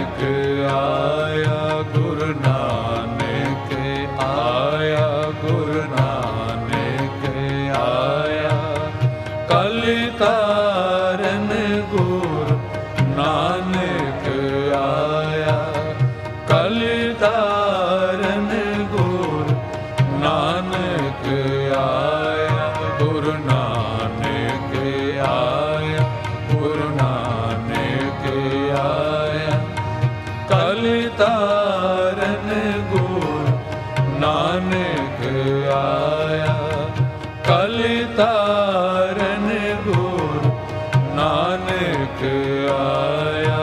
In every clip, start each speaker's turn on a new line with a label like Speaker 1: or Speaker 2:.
Speaker 1: आया, गुरु नानक आया, गुरु नानक आया। कल तारन गुरु नानक आया, कल तारन गुरु नानक आया, गुरु नानक आया, गुरु नानक आया। कल तारन गुरु नानक आया, कल तारन गुरु नानक आया।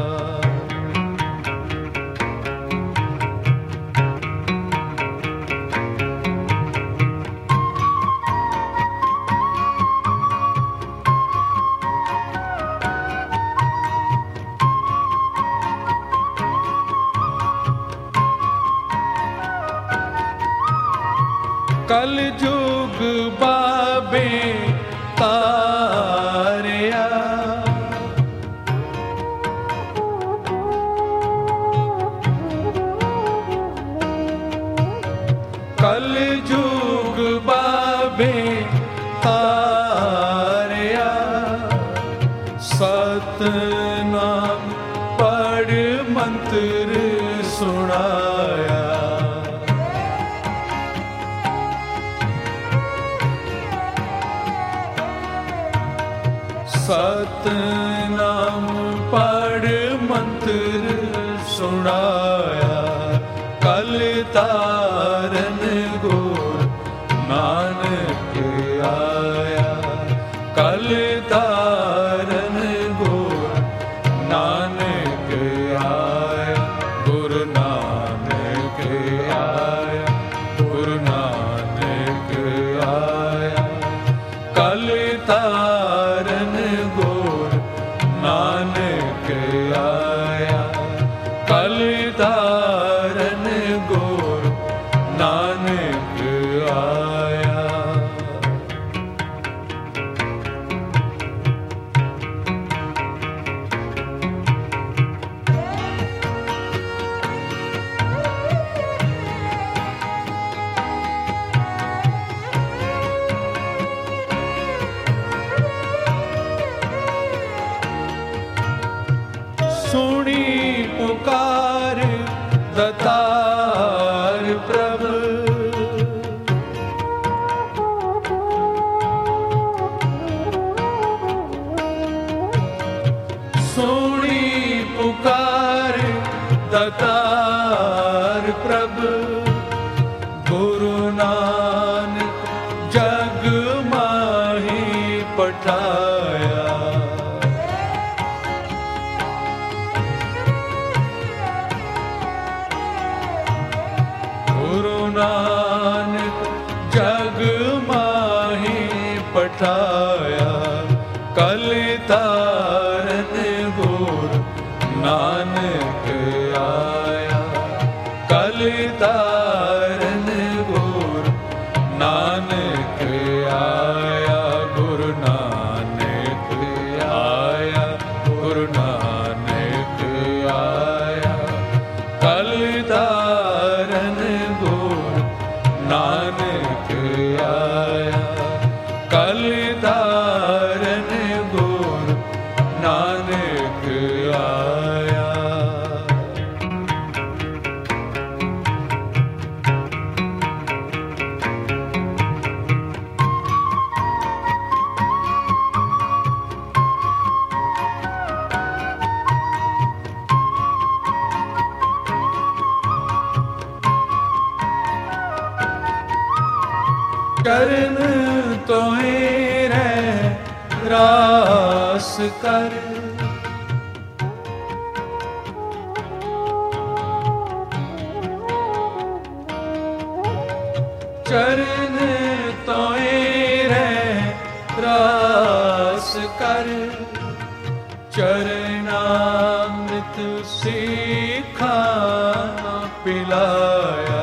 Speaker 1: कल जुग बाबे तारिया, कल जुग बाबे तारिया। सतनाम पढ़ मंत्र सुनाया, सतनाम पढ़ मंत्र सुनाया। कल तारन गुरु नानक आया, कल तारन गुरु नानक आया, गुरु नानक आया, गुरु नानक आया। कल तारन गुरु नानक आया, कल तारन गुरु नानक आया। सुनी पुकार दतार प्रभु, सुनी पुकार दतार प्रभु। गुरु नानक जग माही पठाया, गुरु नानक जग माही पठाया। कल तारन गुरु नानक आया, कल तारन गुरु नानक आया, गुरु नानक आया, गुरु नानक आया। कल तारन गुरु नानक आया, कल तारन गुरु नानक आया। चरण तोहे रह रास कर, चरण तोहे रह रास कर। चरणामृत सीखा पिलाया,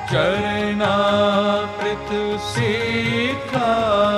Speaker 1: चरणामृत सीखा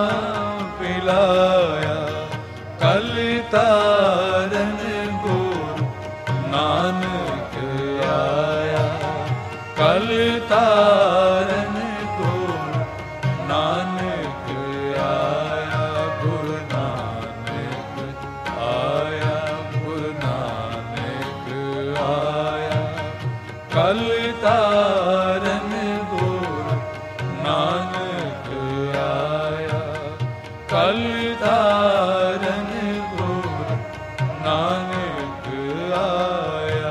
Speaker 1: पिलाया, कल तारन गुरु नानक आया। कल तारन गुरु नानक आया, गुरु नानक आया, गुरु नानक आया। कल तारन गुरु नानक आया, कल तारन गुरु नानक आया।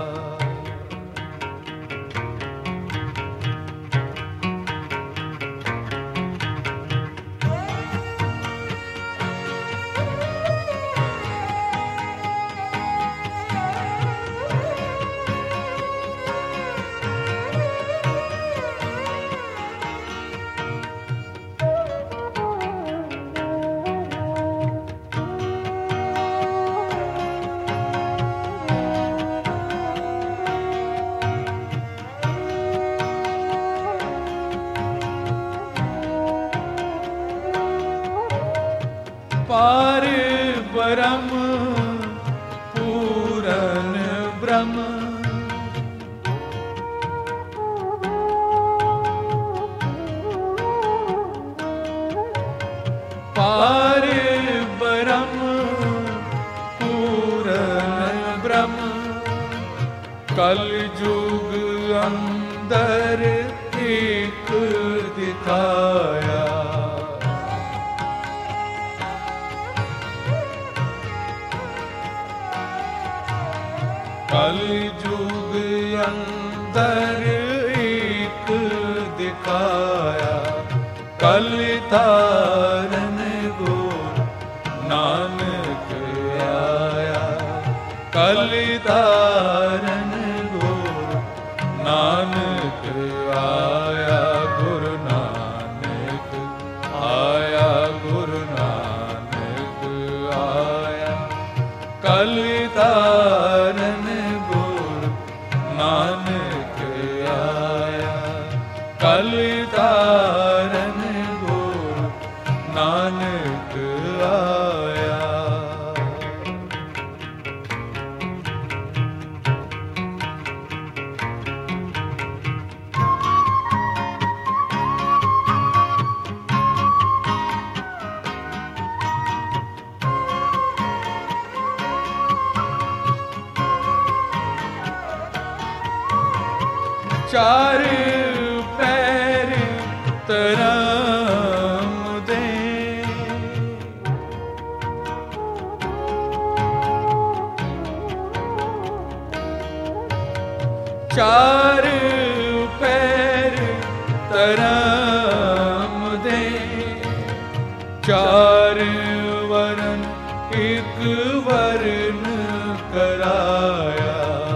Speaker 1: पार ब्रह्म पूरन ब्रह्म, पार ब्रह्म पूरन ब्रह्म। कल युग अंदर एक दिखाया, कल युग अंदर एक दिखाया। कल तारन गुरु नानक आया, कल तारन गुरु नानक आया, गुरु नानक आया, गुरु नानक आया। कल तारन गुरु नानक आया, कल तारन गुरु नानक आया। चार पैर तरम दे, चार पैर तरम दे। चार वरन एक वरन कराया,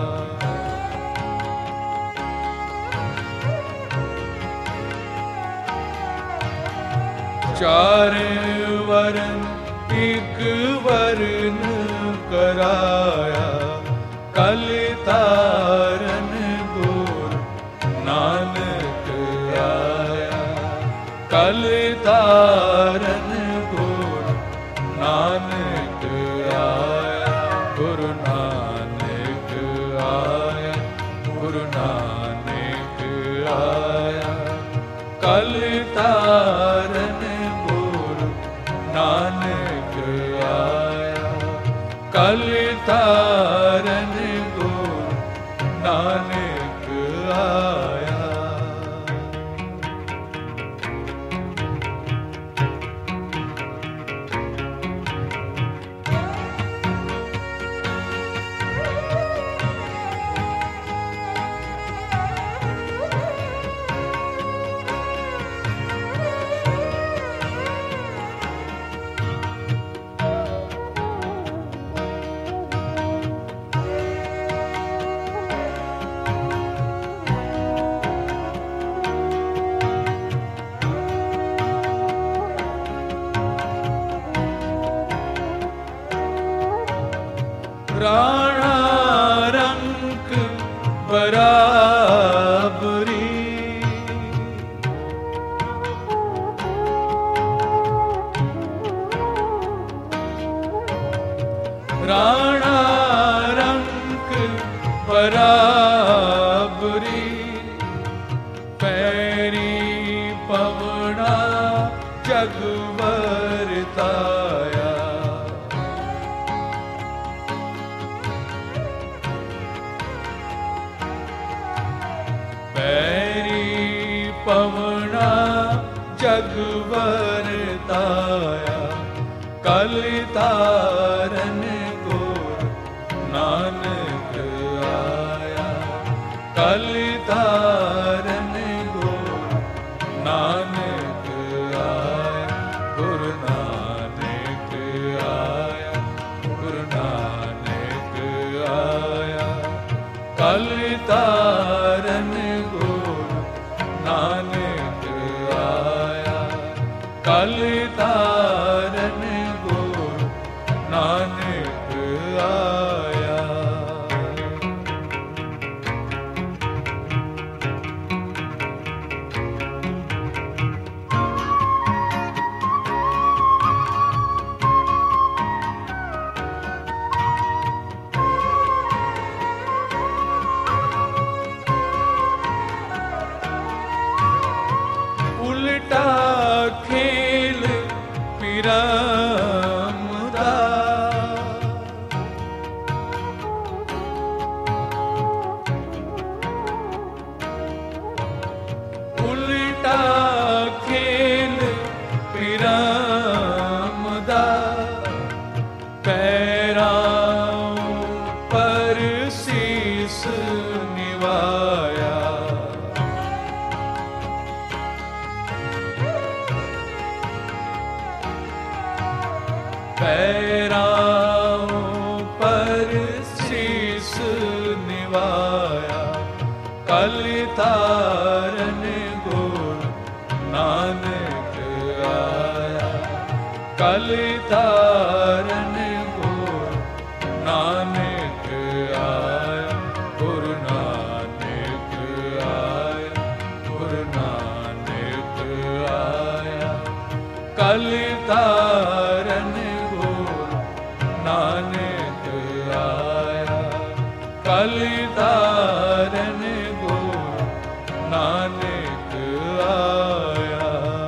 Speaker 1: चार वरन एक वरन कराया। कल तारन गुरु नानक आया, कल तारन गुरु नानक आया, गुरु नानक आया, गुरु नानक आया। कल तारन गुरु नानक आया, कल तारन गुरु नानक आया। गोरी पैरी पवना जग वरताया। पैरी पवना जग वरताया। कल तारन गोर नानक आया। कल तारन गोर नानक आया। गुरु नानक आया। गुरु नानक आया। कल तारन गोर नानक आया। कल तारन गोर नानक आया। उल्टा खेल पिरम दा। उल्टा खेल पिरम दा। पैरां पर शीस निवाया। पैरां पर शीस निवाया। कल तारन गोर नानक आया। कल तारन गोर नानक आया। गुरु नानक आया। गुरु नानक आया। कल तारन गोर नानक आया। कल तारन गोर नानक आया।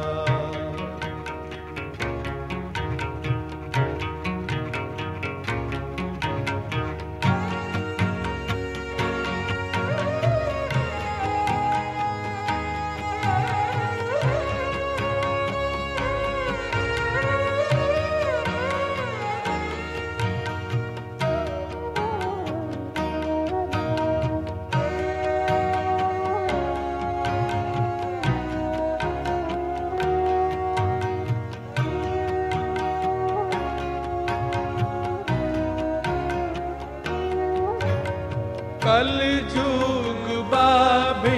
Speaker 1: कल जुग बाबे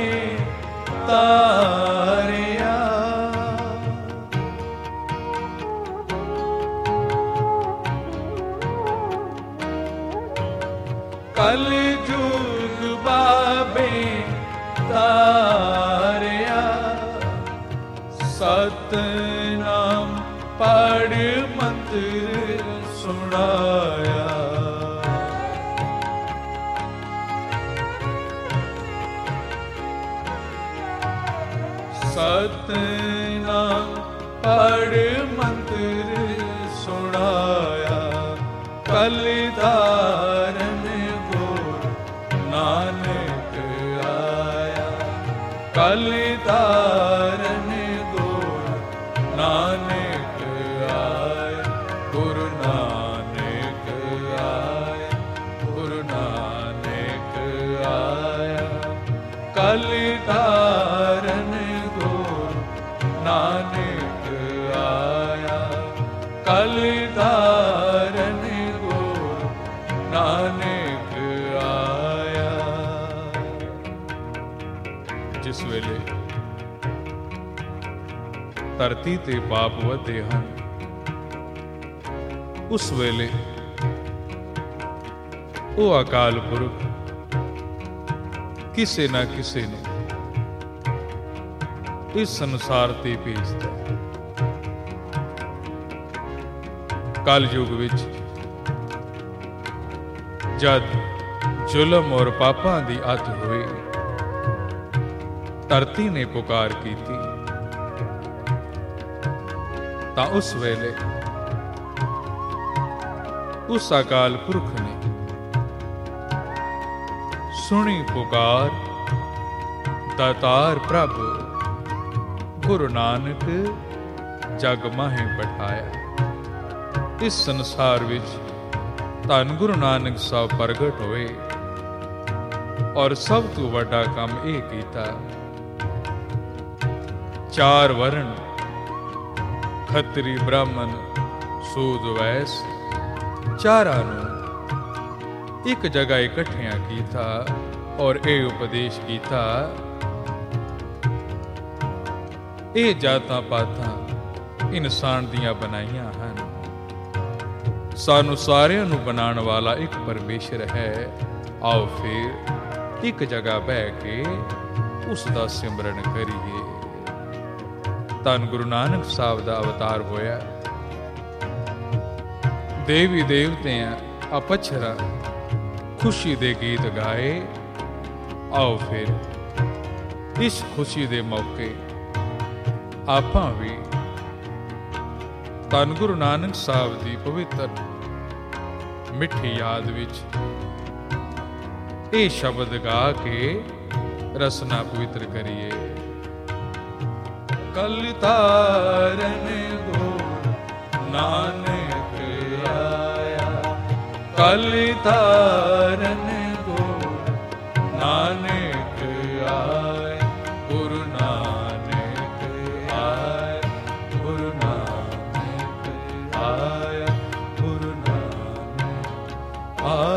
Speaker 1: तारिया। कल जुग बाबे तारिया। सतनाम पढ़ मंत्र सुनाया। सतनाम पढ़ मंत्र सुनाया। कल तारन गोर नानक आया। कल तारन गोर नानक आया। गुरु नानक आया। गुरु नानक आया। कल तारन गोर नानक आया। कल तारन गोर नानक आया। जिस वेले धरती ते पाप वधे हन, उस वेले वो अकाल पुरख किसे ना किसे ने इस संसार ते भेजदा है। कल युग विच जद जुलम और पापां दी अत होए, ਧਰਤੀ ਨੇ ਪੁਕਾਰ ਕੀਤੀ ਤਾਂ ਉਸ ਵੇਲੇ ਉਸ ਅਕਾਲ ਪੁਰਖ ਨੇ ਸੁਣੀ ਪੁਕਾਰ। ਦਾਤਾਰ ਪ੍ਰਭ ਗੁਰੂ ਨਾਨਕ ਜਗ ਮਾਹੇ ਪਠਾਇਆ। ਇਸ ਸੰਸਾਰ ਵਿੱਚ ਧੰਨ ਗੁਰੂ ਨਾਨਕ ਸਾਹਿਬ ਪ੍ਰਗਟ ਹੋਏ ਔਰ ਸਭ ਤੋਂ ਵੱਡਾ ਕੰਮ ਇਹ ਕੀਤਾ, ਚਾਰ ਵਰਣ ਖੱਤਰੀ ਬ੍ਰਾਹਮਣ ਸੂਦ ਵੈਸ ਚਾਰਾਂ ਨੂੰ ਇੱਕ ਜਗ੍ਹਾ ਇਕੱਠਿਆਂ ਕੀਤਾ ਔਰ ਇਹ ਉਪਦੇਸ਼ ਕੀਤਾ, ਇਹ ਜਾਤਾਂ ਪਾਤਾਂ ਇਨਸਾਨ ਦੀਆਂ ਬਣਾਈਆਂ ਹਨ। ਸਾਨੂੰ ਸਾਰਿਆਂ ਨੂੰ ਬਣਾਉਣ ਵਾਲਾ ਇੱਕ ਪਰਮੇਸ਼ਰ ਹੈ। ਆਓ ਫਿਰ ਇੱਕ ਜਗ੍ਹਾ ਬਹਿ ਕੇ ਉਸ ਦਾ ਸਿਮਰਨ ਕਰੀਏ। ਧੰਨ ਗੁਰੂ ਨਾਨਕ ਸਾਹਿਬ ਦਾ ਅਵਤਾਰ ਹੋਇਆ। ਦੇਵੀ ਦੇਵਤਿਆਂ ਅਪਛਰਾ ਖੁਸ਼ੀ ਦੇ ਗੀਤ ਗਾਏ। ਆਓ ਫਿਰ ਇਸ ਖੁਸ਼ੀ ਦੇ ਮੌਕੇ ਆਪਾਂ ਵੀ ਧੰਨ ਗੁਰੂ ਨਾਨਕ ਸਾਹਿਬ ਦੀ ਪਵਿੱਤਰ ਮਿੱਠੀ ਯਾਦ ਵਿੱਚ ਇਹ ਸ਼ਬਦ ਗਾ ਕੇ ਰਸਨਾ ਪਵਿੱਤਰ ਕਰੀਏ। ਕਲ ਤਾਰਨ ਗੁਰੂ ਨਾਨਕ ਆਇਆ, ਕਲ ਤਾਰਨ ਗੁਰੂ ਨਾਨਕ ਆਇਆ, ਗੁਰੂ ਨਾਨਕ ਆਇਆ, ਗੁਰੂ ਨਾਨਕ ਆਇਆ, ਗੁਰੂ ਨਾਨਕ ਆਇਆ।